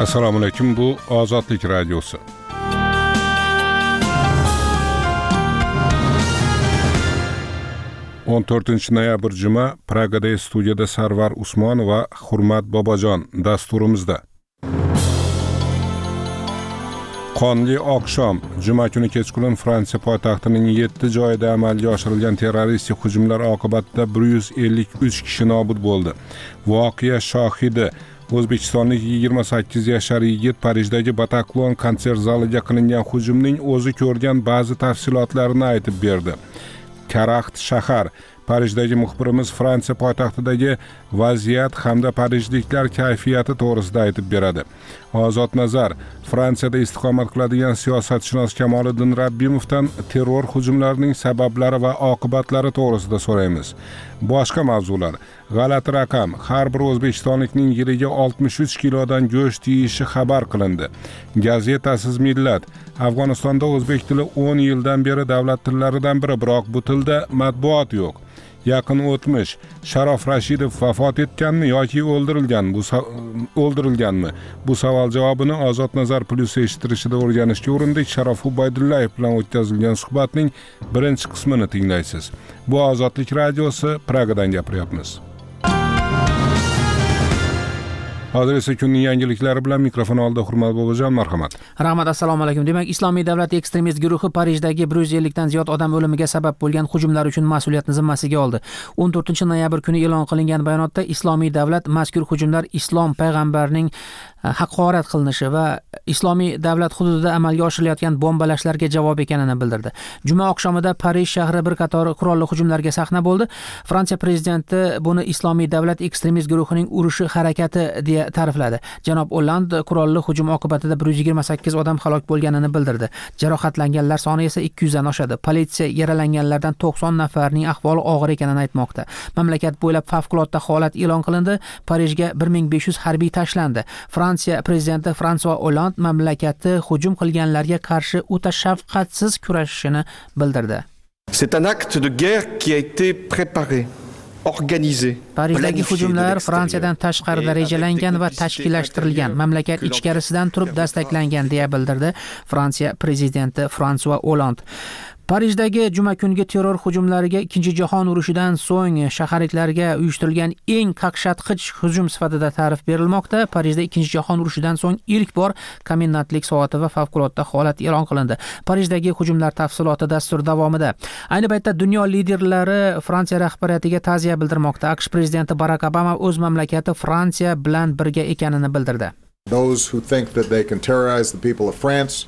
Assalomu alaykum, bu Ozodlik radiosi. o'n 14-noyabr juma Pragada studiyada Sarvar Usmon va Hurmat Bobojon dasturimizda. Qonli oqshom, juma kuni kechqurun Fransiya poytaxtining 7 joyida amalga oshirilgan terroristik hujumlar oqibatida 153 kishi nobud bo'ldi. Voqea shohidi O'zbekistonlik 28 yashar yigit Parijdagi Bataclan konsert zaliga qilingan hujumning o'zi ko'rgan ba'zi tafsilotlarini aytib berdi. Karaxt shahar Parijdagi muxbirimiz Fransiya poytaxtidagi vaziyat hamda parijliklar kayfiyati to'g'risida aytib beradi. Ozod nazar Fransiyada istiqomat qiladigan siyosatshunos Kamoliddin Rabbimovdan terror hujumlarining sabablari va oqibatlari to'g'risida so'raymiz. Boshqa mavzular: g'alati raqam, har bir o'zbekistonlikning yiliga 63 kilodan go'sht yeyishi xabar qilindi. Gazetasiz millat: Afg'onistonda o'zbek tili 10 yildan beri davlat tillaridan biri, biroq bu tilda matbuot yo'q. Yaqin o'tmish: Sharof Rashidov vafot etganmi yoki o'ldirilganmi? Bu savol javobini Ozod nazar plus eshittirishida o'rganishga urindik. Sharof Ubaydullayev bilan o'tkazilgan suhbatning birinchi qismini tinglaysiz. Bu Ozodlik radiosi, Pragadan gapiryapmiz. Hozir esa kunning yangiliklari bilan mikrofon oldida Hurmat Bobojon, marhamat. Rahmat, assalomu alaykum. Demak, Islomiy davlat ekstremist guruhi Parijdagi 150 dan ziyod odam o'limiga sabab bo'lgan hujumlar uchun mas'uliyatni zimmasiga oldi. 14-noyabr kuni e'lon qilingan bayonotda Islomiy davlat mazkur hujumlar islom payg'ambarining haqorat qilinishi va Islomiy davlat hududida amalga oshirilayotgan bombalashlarga javob ekanini bildirdi. Juma oqshomida Parij shahri bir qator qurolli hujumlarga sahna bo'ldi. Fransiya prezidenti buni Islomiy davlat ekstremist guruhining urushi harakati deya ta'rifladi. Janob Olland qurolli hujum oqibatida 128 odam halok bo'lganini bildirdi. Jarohatlanganlar soni esa 200 dan oshadi. Politsiya yaralanganlardan 90 nafarning ahvoli og'ir ekanini aytmoqda. Mamlakat bo'ylab favqulodda holat e'lon qilindi. Parijga 1500 harbiy tashlandi. Fransiya prezidenti François Hollande mamlakati hujum qilganlarga qarshi o'ta shafqatsiz kurashishini bildirdi. C'est un acte de guerre qui a été préparé. Parijdagi hujumlar Fransiyadan tashqarida rejalangan va tashkillashtirilgan, mamlakat ichkarisidan turib dastaklangan deya bildirdi Fransiya prezidenti François Hollande. Parijdagi juma kungi terror hujumlariga Ikkinchi jahon urushidan so'ng shaharliklarga uyushtirilgan eng qaqshatqich hujum sifatida ta'rif berilmoqda. Parijda Ikkinchi jahon urushidan so'ng ilk bor komendantlik soati va favqulodda holat e'lon qilindi. Parijdagi hujumlar tafsiloti dastur davomida. Ayni paytda dunyo liderlari Fransiya rahbariyatiga ta'ziya bildirmoqda. AQSh prezidenti Barack Obama o'z mamlakati Fransiya bilan birga ekanini bildirdi. Those who think that they can terrorize the people of France.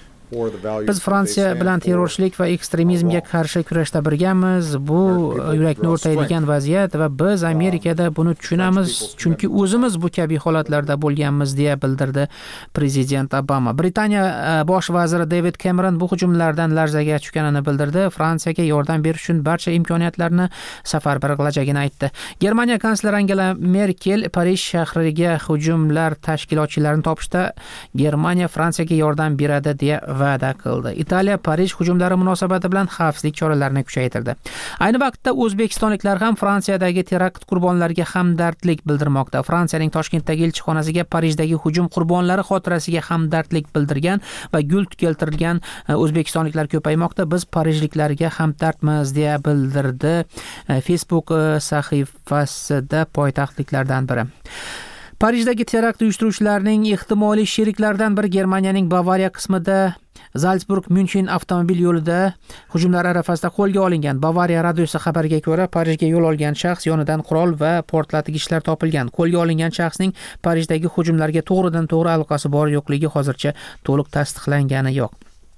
Biz Fransiya bilan terrorchilik va ekstremizmga qarshi kurashda birgamiz. Bu yurakni o'rtaydigan vaziyat va biz Amerikada buni tushunamiz, chunki o'zimiz bu kabi holatlarda bo'lganmiz deya bildirdi prezident Obama. Britaniya bosh vaziri David Cameron bu hujumlardan larzaga tushganini bildirdi. Fransiyaga yordam berish uchun barcha imkoniyatlarni safarbar qilajagini aytdi. Germaniya kansleri Angela Merkel Parij shahriga hujumlar tashkilotchilarini topishda Germaniya Fransiyaga yordam beradi deya va'da qildi. Italiya Parij hujumlari munosabati bilan xavfsizlik choralarini kuchaytirdi. Ayni vaqtda o'zbekistonliklar ham Fransiyadagi terakt qurbonlariga hamdardlik bildirmoqda. Fransiyaning Toshkentdagi elchixonasiga Parijdagi hujum qurbonlari xotirasiga hamdardlik bildirgan va gul keltirgan o'zbekistonliklar ko'paymoqda. Biz parijliklarga hamdardmiz deya bildirdi Facebook sahifasida poytaxtliklardan biri. Parijdagi terakt uyushtiruvchilarining ehtimoliy sheriklaridan biri Germaniyaning Bavariya qismida Zalsburg-München avtomobil yo'lida hujumlar arafasida qo'lga olingan. Bavariya radiosi xabariga ko'ra, Parijga yo'l olgan shaxs yonidan qurol va portlatgichlar topilgan. Qo'lga olingan shaxsning Parijdagi hujumlarga to'g'ridan-to'g'ri aloqasi bor yo'qligi hozircha to'liq tasdiqlangani yo'q.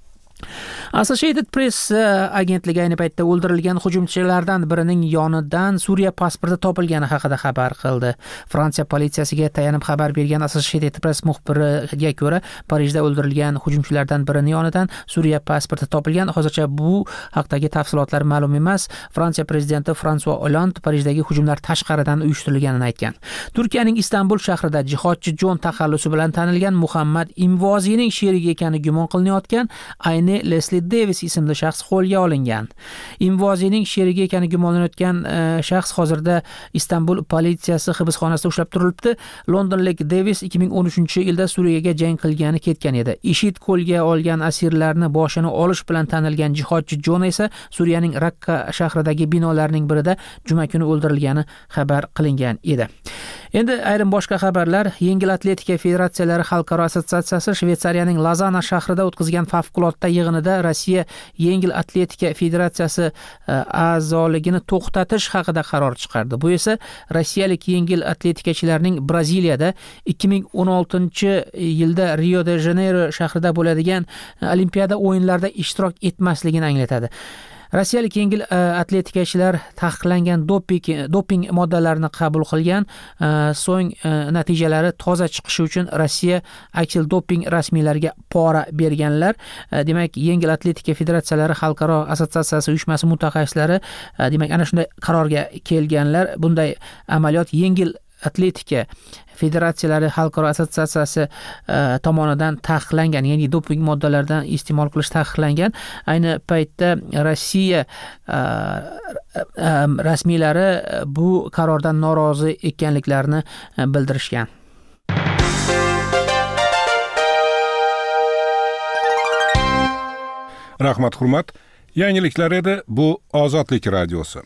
Associated Press agentligi ayni paytda o'ldirilgan hujumchilardan birining yonidan Suriya pasporti topilgani haqida xabar qildi. Fransiya politsiyasiga tayanib xabar bergan Associated Press muxbiriga ko'ra, Parijda o'ldirilgan hujumchilardan birining yonidan Suriya pasporti topilgan. Hozircha bu haqdagi tafsilotlar ma'lum emas. Fransiya prezidenti François Hollande Parijdagi hujumlar tashqaridan uyushtirilganini aytgan. Turkiyaning Istanbul shahrida jihodchi Jon taxallusi bilan tanilgan Muhammad Imvozining sherigi ekani gumon qilinayotgan ayni Leslie Davis ismli shaxs qo'lga olingan. Invoziyaning sherigi ekani gumonlanayotgan shaxs hozirda Istanbul politsiyasi hibsxonasida ushlab turilibdi. Londonlik Davis 2013-yilda Suriyaga jang qilgani ketgan edi. IShID qo'lga olgan asirlarni boshini olish bilan tanilgan jihodchi Jon esa Suriyaning Rakka shahridagi binolarning birida juma kuni o'ldirilgani xabar qilingan edi. Endi ayrim boshqa xabarlar. Yengil atletika federatsiyalari xalqaro assotsiatsiyasi Shveysariyaning Lozanna shahrida o'tkazgan favqulodda yig'inida Rossiya yengil atletika federatsiyasi a'zoligini to'xtatish haqida qaror chiqardi. Bu esa rossiyalik yengil atletikachilarning Braziliyada 2016-yilda Rio de Janeiro shahrida bo'ladigan Olimpiada o'yinlarida ishtirok etmasligini anglatadi. Rossiyalik yengil atletikachilar taqiqlangan doping moddalarini qabul qilgan, so'ng natijalari toza chiqishi uchun Rossiya aksil doping rasmiylariga pora berganlar. Demak, yengil atletika federatsiyalari xalqaro assotsiatsiyasi uyushmasi mutaxassislari demak ana shunday qarorga kelganlar. Bunday amaliyot yengil atletika federatsiyalari xalqaro assotsiatsiyasi tomonidan taqiqlangan, ya'ni doping moddalaridan iste'mol qilish taqiqlangan. Ayni paytda Rossiya rasmiylari bu qarordan norozi ekanliklarini bildirishgan. Rahmat, hurmat. Yangiliklar edi. Bu Ozodlik radiosi.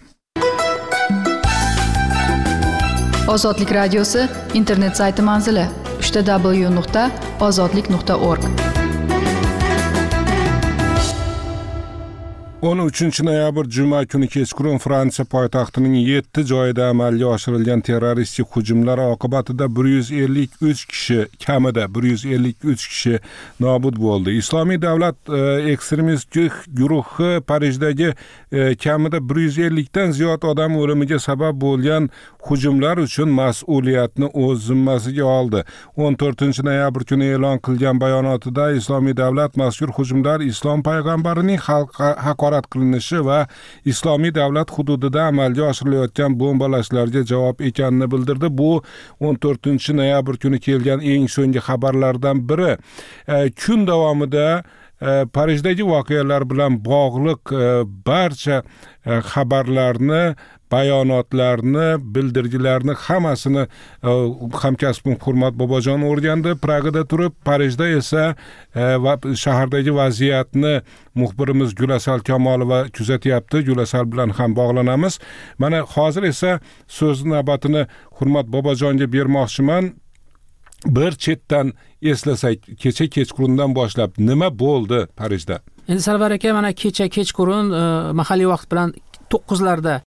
Ozodlik radiosi internet sayti manzili www.ozodlik.org. 13 noyabr juma kuni kechqurun Fransiya poytaxtining 7 joyida amalga oshirilgan terroristik hujumlar oqibatida 153 kishi, kamida 153 kishi nobud bo'ldi. Islomiy davlat ekstremist guruhi Parijdagi kamida 150 dan ziyod odam o'limiga sabab bo'lgan hujumlar uchun mas'uliyatni o'z zimmasiga oldi. 14 noyabr kuni e'lon qilgan bayonotida Islomiy davlat mazkur hujumlar islom payg'ambarining haqorat qilinishi va islomiy davlat hududida amalga oshirilayotgan bombalashlarga javob ekanini bildirdi. Bu 14 noyabr kuni kelgan eng so'nggi xabarlardan biri. Kun davomida Parijdagi voqealar bilan bog'liq barcha xabarlarni, bayonotlarni, bildirgilarni hammasini hamkasbim Hurmat Bobojon o'rgandi Pragada turib. Parijda esa shahardagi vaziyatni muxbirimiz Gulasal Kamolova kuzatyapti. Gulasal bilan ham bog'lanamiz. Mana hozir esa so'z navbatini Hurmat Bobojonga bermoqchiman. Bir chetdan eslasak, kecha kechqurundan boshlab nima bo'ldi Parijda? Endi Sarvar aka, mana kecha kechqurun mahalliy vaqt bilan 9larda